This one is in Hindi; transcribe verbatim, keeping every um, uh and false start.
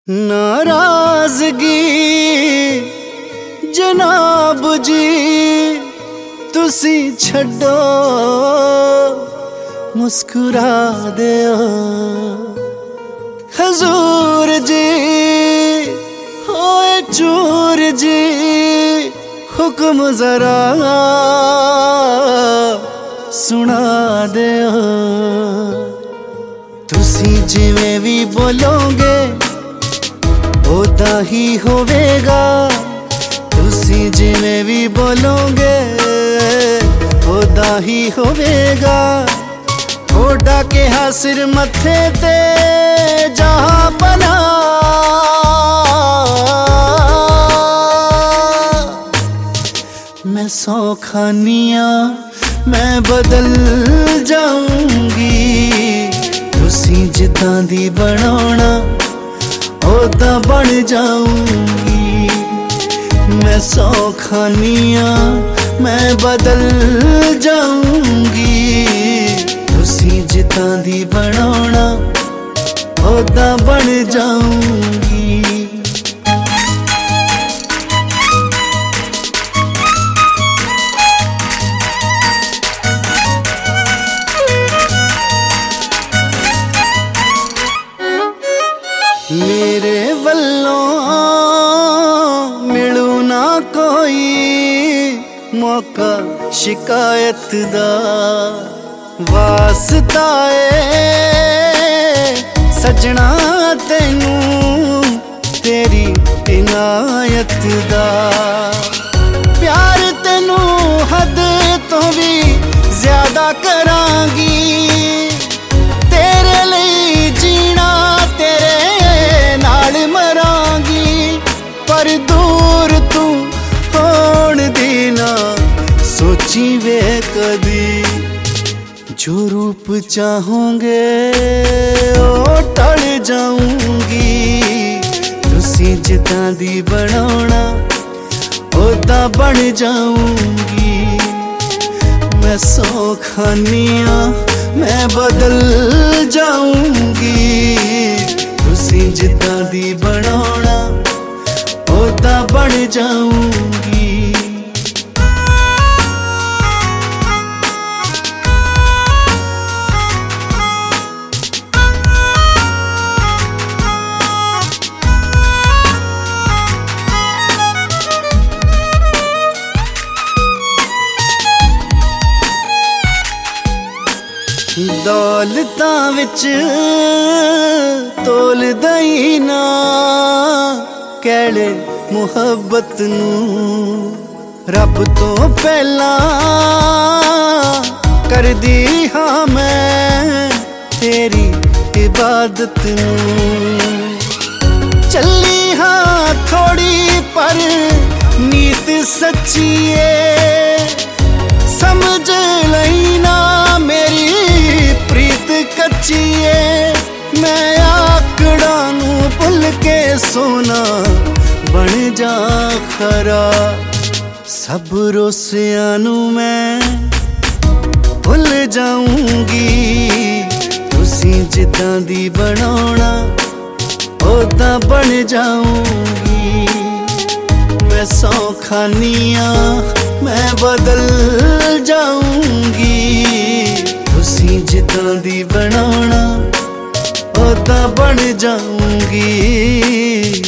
नाराजगी जनाब जी तुसी छड्डो मुस्कुरा दियो हजूर जी होए चूर जी हुक्म जरा सुना दियो। तुसी जिवें भी बोलोगे ओदा ही होवेगा, तुसी जिवें भी बोलोगे ओदा ही होवेगा। ओडा के हासिर मथे ते जहां बना मैं सौ खानियां मैं बदल जाऊंगी। तुसी जिद्दां दी बनाना ओदा बन जाऊंगी। मैं सौ खानियां मैं बदल जाऊंगी। तुसी जिद्दां दी बनाना ओदा बन जाऊंगी। मेरे वल्लों मिलू ना कोई मौका शिकायत दा, वास्ता ए सजना तेनू तेरी इनायत दा। प्यार तेनू हद तो भी ज्यादा करांगी, तेरे लिए जीना तेरे मरांगी। पर दूर तू होण दी ना सोची वे कदी, जो रूप चाहोगे ओ टल जाऊंगी। तुसी जिद्दां दी बनाना ओदा बन जाऊंगी। मैं सौ खानियां मैं बदल जाऊंगी। तुसी जिद्दां दी बनाना ओदा बन जाऊंगी। दौलतां विच तोल दई ना कैले मुहब्बत नू, रब तो पहला कर दी हाँ मैं तेरी इबादत नू। चली हाँ थोड़ी पर नीत सच्ची है, समझ लई ना मेरी प्रीत कच्ची है। मैं आकड़ा नू भुल के सोना बन जा खरा, सब रोसियां नू मैं भुल जाऊंगी। तुसी जिद्दां दी बनाना ओदा बन जाऊंगी। मैं सौ खानियां मैं बदल जाऊंगी। तुसी जिद्दां दी बनाना ओदा बन जाऊंगी।